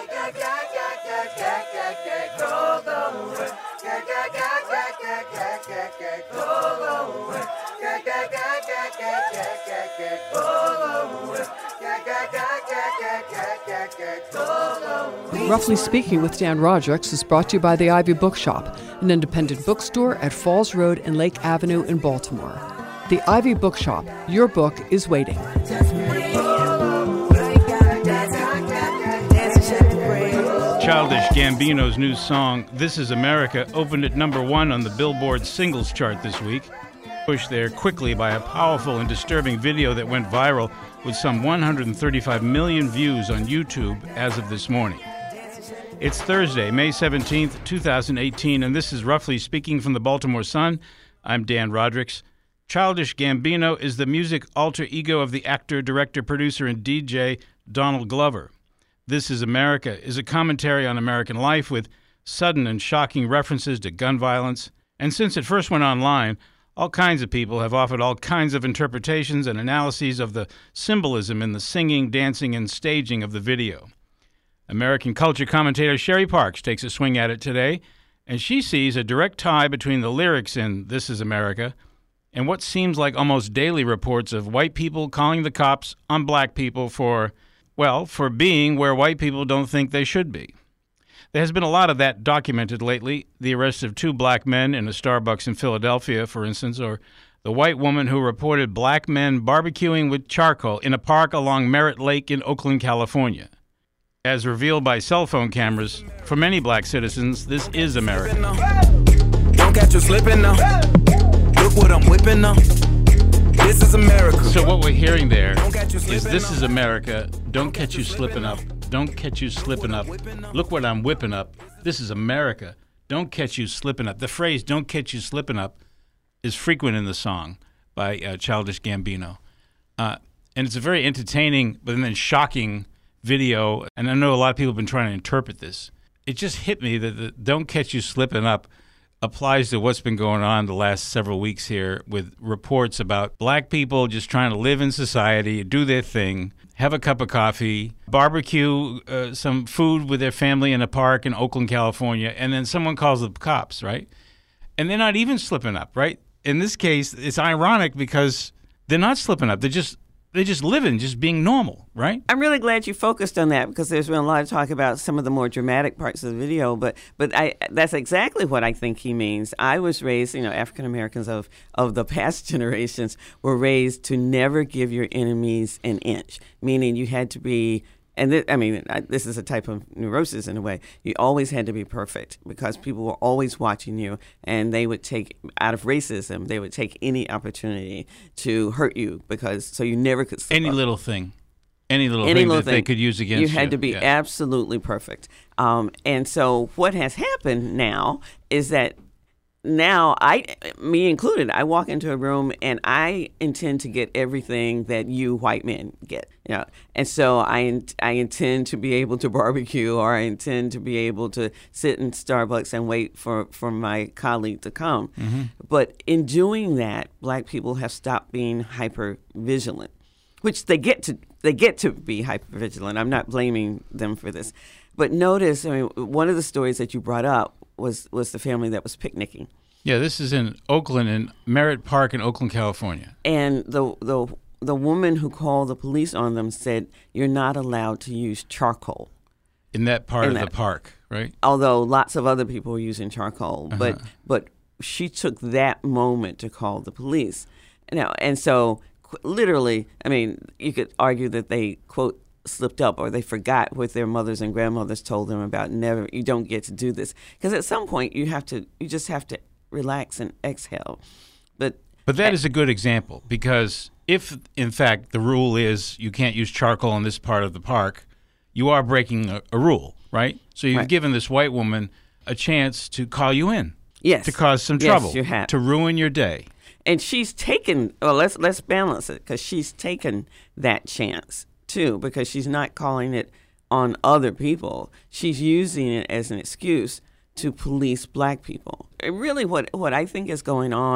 Roughly Speaking with Dan Roderick is brought to you by the Ivy Bookshop, an independent bookstore at Falls Road and Lake Avenue in Baltimore. The Ivy Bookshop, your book is waiting. Childish Gambino's new song, This Is America, opened at number 1 on the Billboard singles chart this week. Pushed there quickly by a powerful and disturbing video that went viral with some 135 million views on YouTube as of this morning. It's Thursday, May 17th, 2018, and this is Roughly Speaking from the Baltimore Sun. I'm Dan Roderick. Childish Gambino is the music alter ego of the actor, director, producer, and DJ Donald Glover. This Is America is a commentary on American life with sudden and shocking references to gun violence. And since it first went online, all kinds of people have offered all kinds of interpretations and analyses of the symbolism in the singing, dancing, and staging of the video. American culture commentator Sherry Parks takes a swing at it today, and she sees a direct tie between the lyrics in This Is America and what seems like almost daily reports of white people calling the cops on black people for being where white people don't think they should be. There has been a lot of that documented lately. The arrest of 2 black men in a Starbucks in Philadelphia, for instance, or the white woman who reported black men barbecuing with charcoal in a park along Merritt Lake in Oakland, California. As revealed by cell phone cameras, for many black citizens, this is America. Don't catch you slipping now. Look what I'm whipping now. This is America. So what we're hearing there is This Is America. Don't catch you slipping up. Don't catch you slipping up. Look what I'm whipping up. This is America. Don't catch you slipping up. The phrase "don't catch you slipping up" is frequent in the song by Childish Gambino. And it's a very entertaining but then shocking video, and I know a lot of people have been trying to interpret this. It just hit me that the "don't catch you slipping up" applies to what's been going on the last several weeks here with reports about black people just trying to live in society, do their thing, have a cup of coffee, barbecue some food with their family in a park in Oakland, California, and then someone calls the cops, right? And they're not even slipping up, right? In this case, it's ironic because they're not slipping up. They're just living, just being normal, right? I'm really glad you focused on that because there's been a lot of talk about some of the more dramatic parts of the video, but that's exactly what I think he means. I was raised, African Americans of the past generations were raised to never give your enemies an inch, meaning you had to be. And this is a type of neurosis in a way. You always had to be perfect because people were always watching you, and they would take, out of racism, they would take any opportunity to hurt you so you never could slip Any up. little thing that they could use against you. You had to be absolutely perfect. And so what has happened now is that now, me included, I walk into a room and I intend to get everything that you white men get. And so I intend to be able to barbecue, or I intend to be able to sit in Starbucks and wait for my colleague to come. Mm-hmm. But in doing that, black people have stopped being hyper vigilant, which they get to be hyper vigilant. I'm not blaming them for this. But notice, one of the stories that you brought up was the family that was picnicking. Yeah, this is in Oakland, in Merritt Park in Oakland, California. And the woman who called the police on them said, "You're not allowed to use charcoal." In that part of the park, right? Although lots of other people were using charcoal. Uh-huh. But she took that moment to call the police. And so literally, you could argue that they, quote, slipped up, or they forgot what their mothers and grandmothers told them about you don't get to do this. Because at some point you just have to relax and exhale. But that is a good example, because if in fact the rule is you can't use charcoal in this part of the park, you are breaking a rule, right? So you've given this white woman a chance to call you in. Yes. To cause some trouble. Yes, you have. To ruin your day. And she's taken, let's balance it, because she's taken that chance too, because she's not calling it on other people. She's using it as an excuse to police black people. And really what I think is going on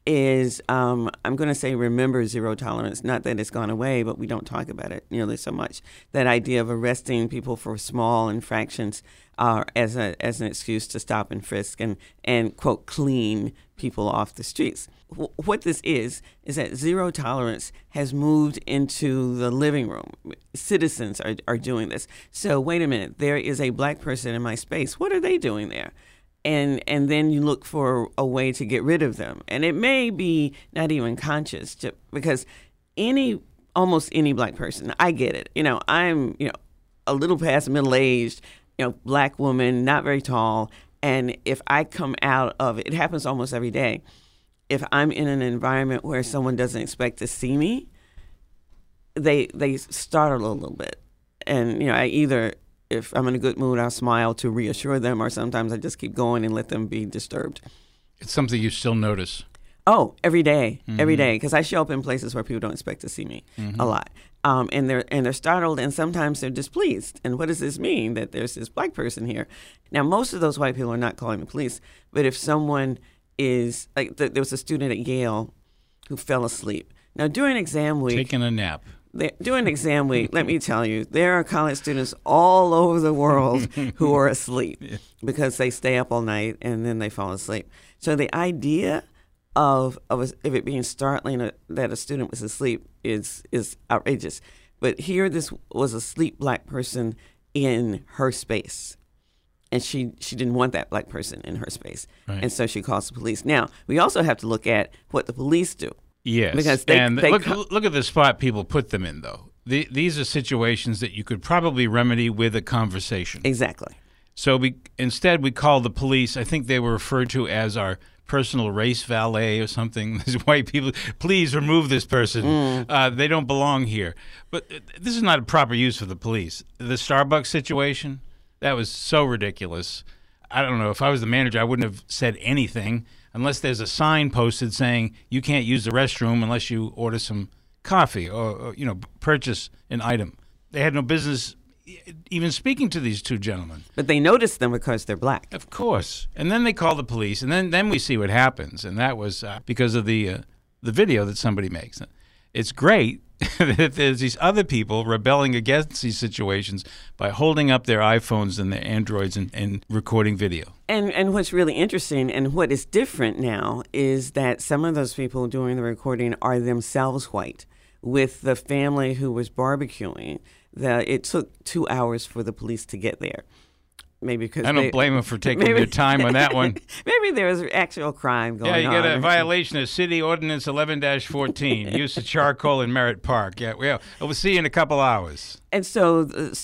is, I'm going to say, remember zero tolerance. Not that it's gone away, but we don't talk about it nearly so much. That idea of arresting people for small infractions as an excuse to stop and frisk and quote, clean people off the streets. What this is that zero tolerance has moved into the living room. Citizens are doing this. So wait a minute, there is a black person in my space. What are they doing there? And then you look for a way to get rid of them. And it may be not even conscious, because almost any black person, I get it. I'm, a little past middle-aged, black woman, not very tall. And if I come out of it happens almost every day. If I'm in an environment where someone doesn't expect to see me, they startle a little bit. And, I either, if I'm in a good mood, I'll smile to reassure them, or sometimes I just keep going and let them be disturbed. It's something you still notice. Oh, every day, because I show up in places where people don't expect to see me a lot, and they're startled, and sometimes they're displeased. And what does this mean, that there's this black person here? Now, most of those white people are not calling the police, but if someone is like, there was a student at Yale who fell asleep. Now, during exam week, taking a nap. During exam week, let me tell you, there are college students all over the world who are asleep because they stay up all night and then they fall asleep. So the idea of it being startling that a student was asleep is outrageous. But here, this was a sleep black person in her space, and she didn't want that black person in her space, right. And so she calls the police. Now, we also have to look at what the police do. Yes, because look at the spot people put them in, though. These are situations that you could probably remedy with a conversation. Exactly. So instead we called the police. I think they were referred to as our personal race valet or something. These white people, please remove this person. They don't belong here. But this is not a proper use of the police. The Starbucks situation, that was so ridiculous. I don't know. If I was the manager, I wouldn't have said anything unless there's a sign posted saying you can't use the restroom unless you order some coffee or purchase an item. They had no business even speaking to these two gentlemen. But they noticed them because they're black. Of course. And then they call the police, and then we see what happens. And that was because of the video that somebody makes. It's great that there's these other people rebelling against these situations by holding up their iPhones and their Androids and recording video. And what's really interesting and what is different now is that some of those people doing the recording are themselves white, with the family who was barbecuing. It took 2 hours for the police to get there. Maybe because I don't blame them for taking their time on that one. Maybe there was actual crime going on. Yeah, you get a violation of City Ordinance 11-14, use of charcoal in Merritt Park. Yeah, we'll see you in a couple hours. And so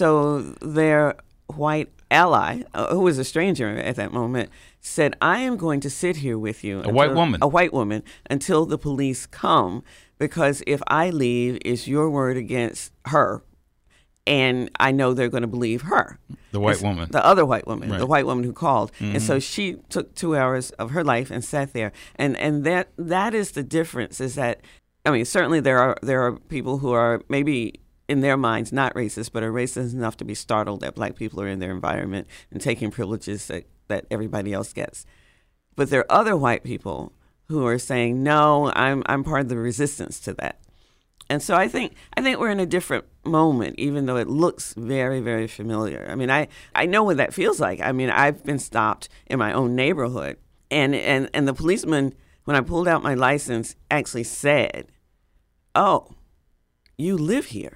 their white ally, who was a stranger at that moment, said, I am going to sit here with you. A white woman, until the police come, because if I leave, it's your word against her. And I know they're going to believe her. The white woman. The other white woman, right. The white woman who called. Mm-hmm. And so she took 2 hours of her life and sat there. And that is the difference, is that, I mean, certainly there are people who are maybe in their minds not racist, but are racist enough to be startled that black people are in their environment and taking privileges that everybody else gets. But there are other white people who are saying, no, I'm part of the resistance to that. And so I think we're in a different moment, even though it looks very, very familiar. I mean, I know what that feels like. I mean, I've been stopped in my own neighborhood, and the policeman, when I pulled out my license, actually said, "Oh, you live here."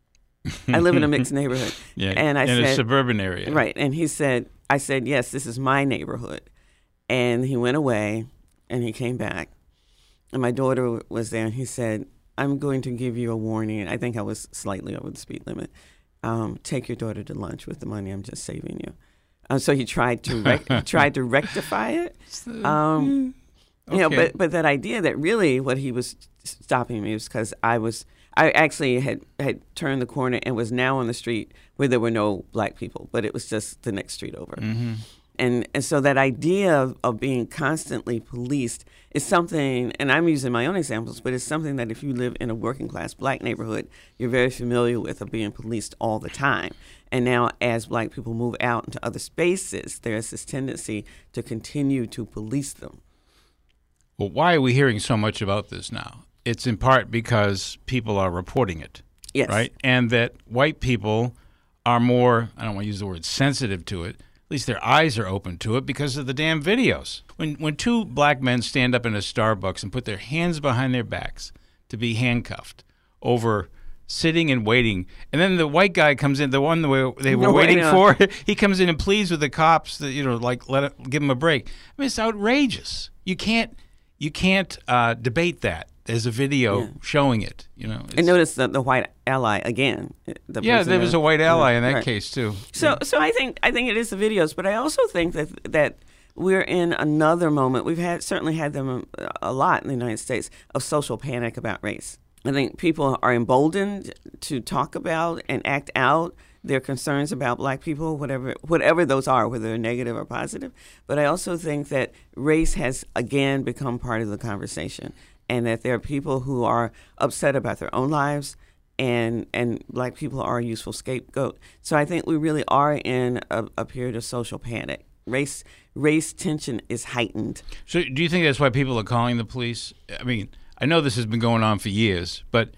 I live in a mixed neighborhood. Yeah, and I said, in a suburban area. Right. And I said, yes, this is my neighborhood. And he went away, and he came back, and my daughter was there, and he said, I'm going to give you a warning. I think I was slightly over the speed limit. Take your daughter to lunch with the money I'm just saving you. So he tried to rectify it. Okay. But that idea that really what he was stopping me was because I actually had turned the corner and was now on the street where there were no black people, but it was just the next street over. Mm-hmm. And so that idea of being constantly policed is something, and I'm using my own examples, but it's something that if you live in a working class black neighborhood, you're very familiar with, of being policed all the time. And now as black people move out into other spaces, there's this tendency to continue to police them. Well, why are we hearing so much about this now? It's in part because people are reporting it. Yes. Right? And that white people are more, I don't want to use the word sensitive to it, at least their eyes are open to it because of the damn videos. When two black men stand up in a Starbucks and put their hands behind their backs to be handcuffed over sitting and waiting, and then the white guy comes in, the one they were waiting for, he comes in and pleads with the cops that, give him a break. I mean, it's outrageous. You can't debate that. There's a video showing it. And notice the white ally again. There was a white ally in that case too. So I think it is the videos, but I also think that we're in another moment. We've certainly had them a lot in the United States of social panic about race. I think people are emboldened to talk about and act out their concerns about black people, whatever those are, whether they're negative or positive. But I also think that race has again become part of the conversation, and that there are people who are upset about their own lives, and black people are a useful scapegoat. So I think we really are in a period of social panic. Race tension is heightened. So do you think that's why people are calling the police? I mean, I know this has been going on for years, but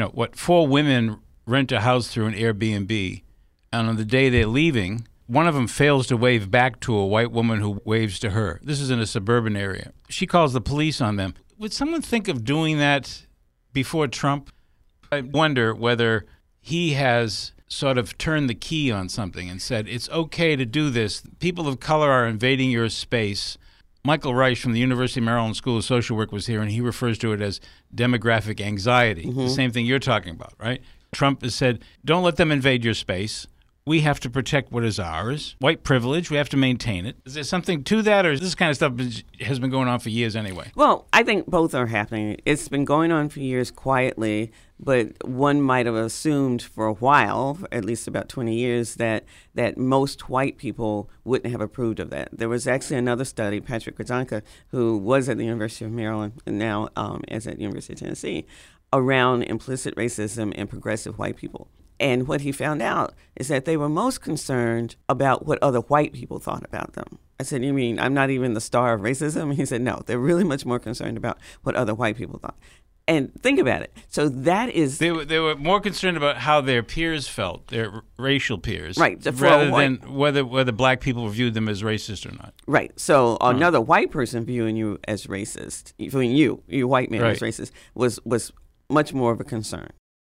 4 women rent a house through an Airbnb, and on the day they're leaving, one of them fails to wave back to a white woman who waves to her. This is in a suburban area. She calls the police on them. Would someone think of doing that before Trump? I wonder whether he has sort of turned the key on something and said, it's okay to do this. People of color are invading your space. Michael Reich from the University of Maryland School of Social Work was here, and he refers to it as demographic anxiety, the same thing you're talking about, right? Trump has said, don't let them invade your space. We have to protect what is ours. White privilege, we have to maintain it. Is there something to that, or is this kind of stuff has been going on for years anyway? Well, I think both are happening. It's been going on for years quietly, but one might have assumed for a while, at least about 20 years, that most white people wouldn't have approved of that. There was actually another study, Patrick Grzanka, who was at the University of Maryland and now is at the University of Tennessee, around implicit racism in progressive white people. And what he found out is that they were most concerned about what other white people thought about them. I said, you mean I'm not even the star of racism? He said, no, they're really much more concerned about what other white people thought. And think about it. So that is... They were more concerned about how their peers felt, their racial peers. Right. Rather than whether black people viewed them as racist or not. Right. So another white person viewing you as racist, viewing you white man as racist, was much more of a concern.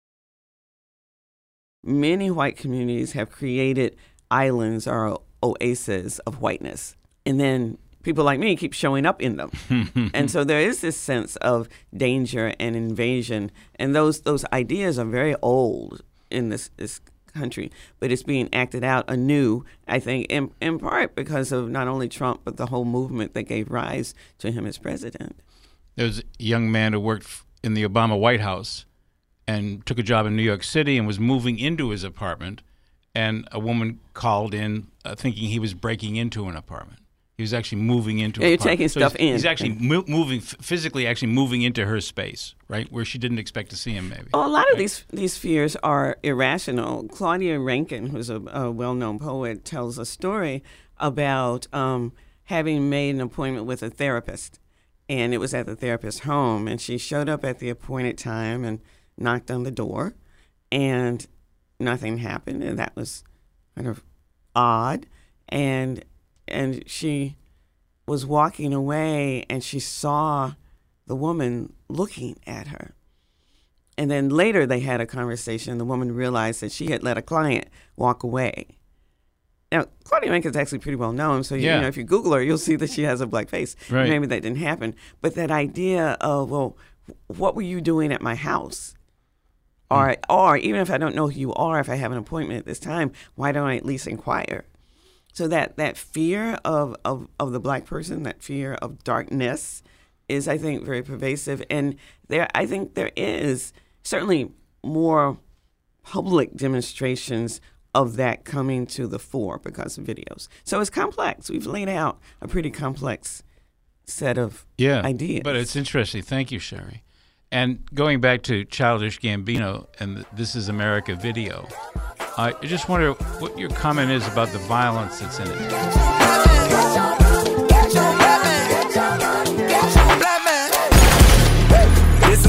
Many white communities have created islands or oases of whiteness. And then people like me keep showing up in them. And so there is this sense of danger and invasion. And those ideas are very old in this country, but it's being acted out anew, I think, in part because of not only Trump, but the whole movement that gave rise to him as president. There was a young man who worked in the Obama White House and took a job in New York City and was moving into his apartment, and a woman called in thinking he was breaking into an apartment. He was actually moving into an apartment. You're taking stuff in. He's actually physically moving into her space, right, where she didn't expect to see him maybe. Well, a lot of these fears are irrational. Claudia Rankine, who's a well-known poet, tells a story about having made an appointment with a therapist, and it was at the therapist's home, and she showed up at the appointed time and knocked on the door, and nothing happened, and that was kind of odd. And she was walking away, and she saw the woman looking at her. And then later they had a conversation. The woman realized that she had let a client walk away. Now, Claudia Rankine is actually pretty well known, so you know, if you Google her, you'll see that she has a black face. Right. Maybe that didn't happen. But that idea of, well, what were you doing at my house? Or even if I don't know who you are, if I have an appointment at this time, why don't I at least inquire? So that fear of the black person, that fear of darkness is, I think, very pervasive. And I think there is certainly more public demonstrations of that coming to the fore because of videos. So it's complex. We've laid out a pretty complex set of ideas. But it's interesting. Thank you, Sherry. And going back to Childish Gambino and This Is America video, I just wonder what your comment is about the violence that's in it. Get your black man.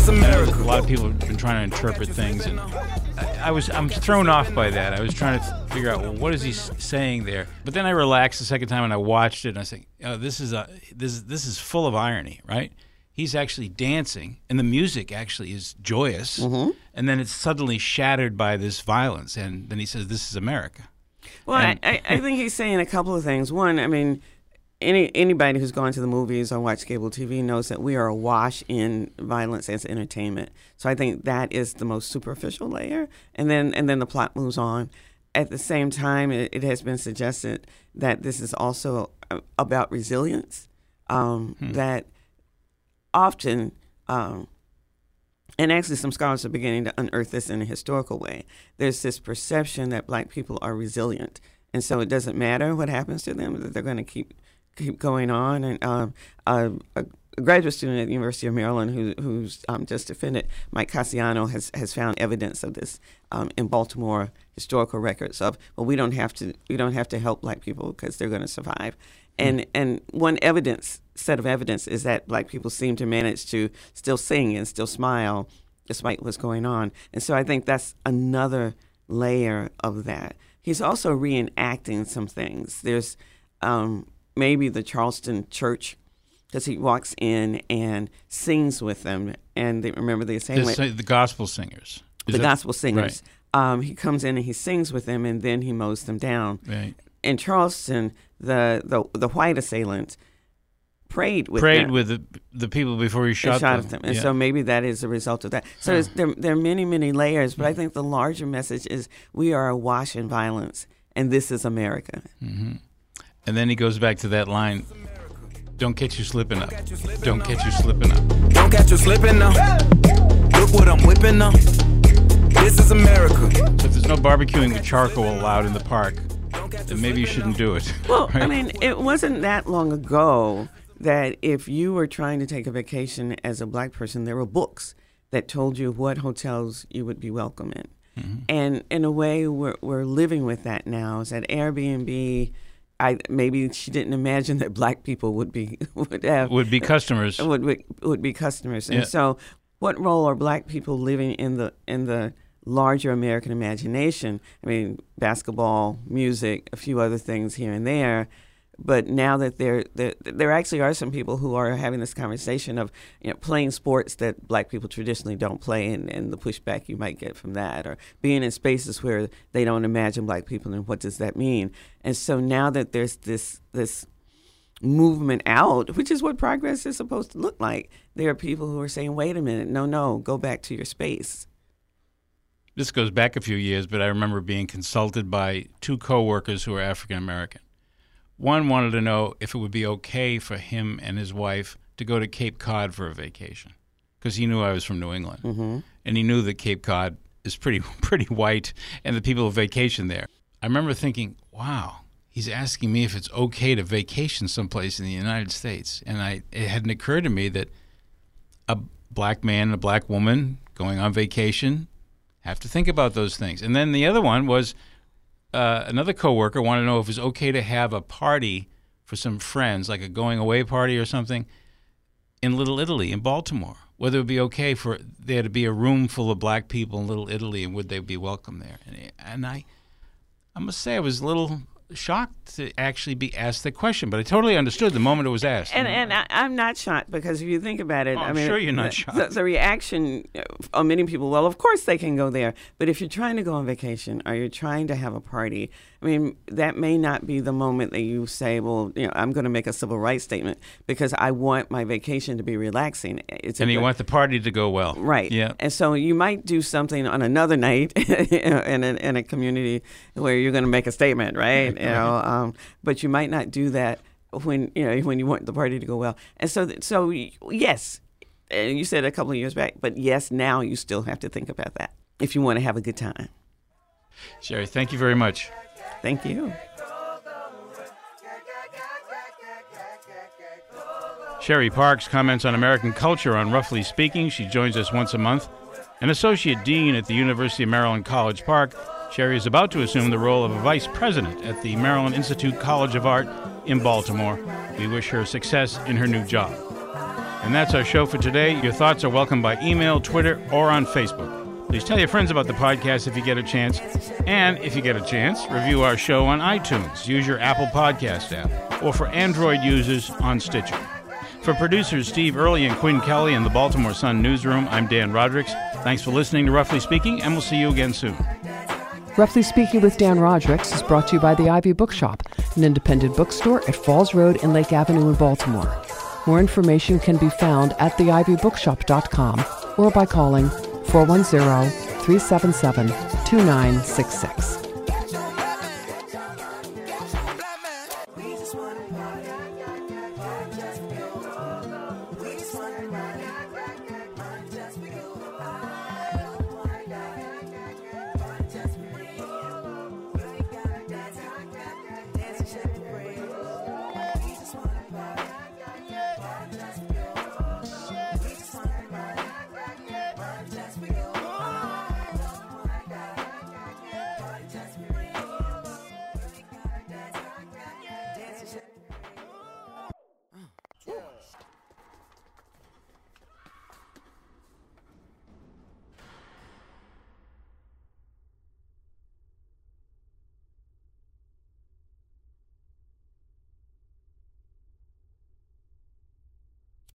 is I know America. that a lot of people have been trying to interpret things, and I'm thrown off by that. I was trying to figure out, well, what is he saying there? But then I relaxed the second time and I watched it, and I said, oh, this is full of irony, right? He's actually dancing, and the music actually is joyous, and then it's suddenly shattered by this violence, and then he says, "This is America." Well, I think he's saying a couple of things. One, I mean, anybody who's gone to the movies or watched cable TV knows that we are awash in violence as entertainment. So I think that is the most superficial layer, and then the plot moves on. At the same time, it has been suggested that this is also about resilience. That often, and actually some scholars are beginning to unearth this in a historical way, there's this perception that black people are resilient. And so it doesn't matter what happens to them, that they're going to keep going on. And a graduate student at the University of Maryland who's just defended, Mike Cassiano, has found evidence of this in Baltimore historical records of, well, we don't have to help black people because they're going to survive. And one set of evidence is that black people seem to manage to still sing and still smile despite what's going on. And so I think that's another layer of that. He's also reenacting some things. There's maybe the Charleston church, because he walks in and sings with them, and they remember the assailant. The gospel singers. Gospel singers. Right. He comes in and he sings with them, and then he mows them down. Right. In Charleston, the white assailant prayed with the people before he shot them. And so maybe that is a result of that. So there are many, many layers, but I think the larger message is we are awash in violence, and this is America. Mm-hmm. And then he goes back to that line, don't catch you slipping up. Don't catch you slipping up. Don't catch you slipping now. Look what I'm whipping now. This is America. So if there's no barbecuing with charcoal allowed in the park, then maybe you shouldn't do it. Well, right? I mean, it wasn't that long ago that if you were trying to take a vacation as a black person, there were books that told you what hotels you would be welcome in. Mm-hmm. And in a way, we're living with that now. Is that Airbnb? Maybe she didn't imagine that black people would be customers. Would be customers. And so, what role are black people living in the larger American imagination? I mean, basketball, music, a few other things here and there. But now that there actually are some people who are having this conversation of playing sports that black people traditionally don't play, and the pushback you might get from that, or being in spaces where they don't imagine black people, and what does that mean? And so now that there's this movement out, which is what progress is supposed to look like, there are people who are saying, wait a minute, no, go back to your space. This goes back a few years, but I remember being consulted by two coworkers who are African American. One wanted to know if it would be okay for him and his wife to go to Cape Cod for a vacation, because he knew I was from New England, mm-hmm. and he knew that Cape Cod is pretty white, and the people vacation there. I remember thinking, wow, he's asking me if it's okay to vacation someplace in the United States, and it hadn't occurred to me that a black man and a black woman going on vacation have to think about those things. And then the other one was another coworker wanted to know if it was okay to have a party for some friends, like a going away party or something, in Little Italy in Baltimore. Whether it would be okay for there to be a room full of black people in Little Italy, and would they be welcome there? And I must say I was a little shocked to actually be asked the question, but I totally understood the moment it was asked. And I'm not shocked, because if you think about it, I'm sure you're not shocked. The reaction of many people, well, of course they can go there, but if you're trying to go on vacation or you're trying to have a party, I mean, that may not be the moment that you say, well, I'm going to make a civil rights statement because I want my vacation to be relaxing. And you want the party to go well. Right. Yeah. And so you might do something on another night in a community where you're going to make a statement, right? But you might not do that when you want the party to go well. And so yes, and you said a couple of years back, but yes, now you still have to think about that if you want to have a good time. Sherry, thank you very much. Thank you. Sherry Parks comments on American culture on Roughly Speaking. She joins us once a month. An associate dean at the University of Maryland College Park, Sherry is about to assume the role of a vice president at the Maryland Institute College of Art in Baltimore. We wish her success in her new job. And that's our show for today. Your thoughts are welcome by email, Twitter, or on Facebook. Please tell your friends about the podcast if you get a chance. And if you get a chance, review our show on iTunes. Use your Apple Podcast app. Or for Android users, on Stitcher. For producers Steve Early and Quinn Kelly in the Baltimore Sun newsroom, I'm Dan Rodricks. Thanks for listening to Roughly Speaking, and we'll see you again soon. Roughly Speaking with Dan Rodricks is brought to you by the Ivy Bookshop, an independent bookstore at Falls Road and Lake Avenue in Baltimore. More information can be found at theivybookshop.com or by calling 410-377-2966.